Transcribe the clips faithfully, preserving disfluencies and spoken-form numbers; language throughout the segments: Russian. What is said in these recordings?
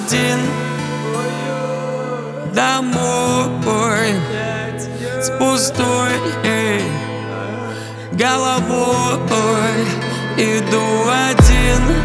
один домой с пустой головой. Иду один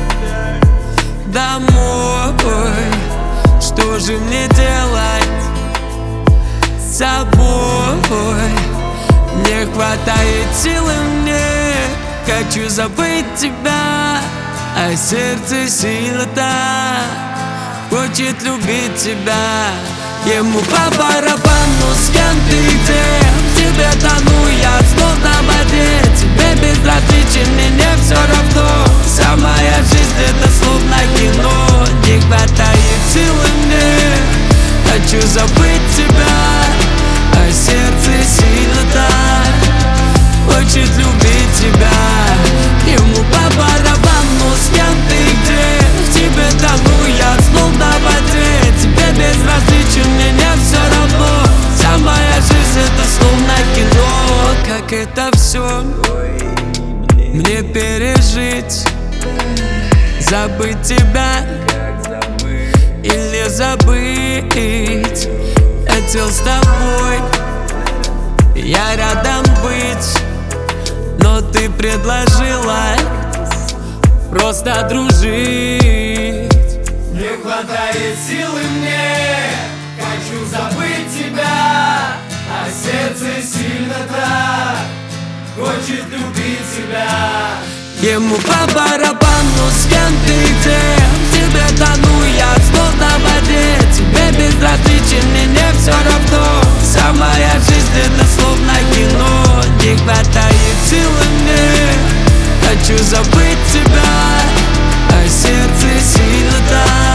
домой. Что же мне делать с собой? Не хватает силы мне, хочу забыть тебя, а сердце сильно так хочет любить тебя. Ему по барабану, с кем ты, где, в тебе тону я, словно в воде. Тебе безразличен, мне все равно. Вся моя жизнь это словно кино. Не хватает силы мне, хочу забыть тебя, а сердце сильно так хочет любить тебя. Ему по барабану, с кем ты, где, в тебе тону я, словно в воде. Тебе безразличен, мне все равно. Вся моя жизнь это словно кино. Как это все мне пережить? Забыть тебя или забыть? Хотел с тобой я рядом быть, но ты предложила просто дружить. Не хватает силы мне, хочу забыть тебя, а сердце сильно так хочет любить тебя. Ему по барабану, с кем ты, где, в тебе тону я, словно в воде. Тебе безразличен, мне все равно. Вся моя жизнь это словно кино. Не хватает силы мне, хочу забыть тебя, а сердце сильно так